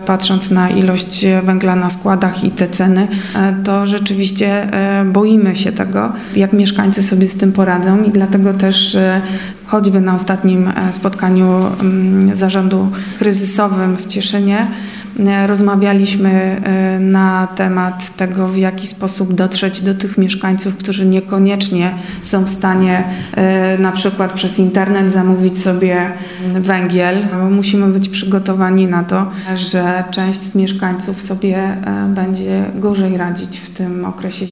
patrząc na ilość węgla na składach i te ceny, to rzeczywiście boimy się tego, jak mieszkańcy sobie z tym poradzą i dlatego też choćby na ostatnim spotkaniu zarządu kryzysowym w Cieszynie rozmawialiśmy na temat tego, w jaki sposób dotrzeć do tych mieszkańców, którzy niekoniecznie są w stanie na przykład przez internet zamówić sobie węgiel. Musimy być przygotowani na to, że część z mieszkańców sobie będzie gorzej radzić w tym okresie.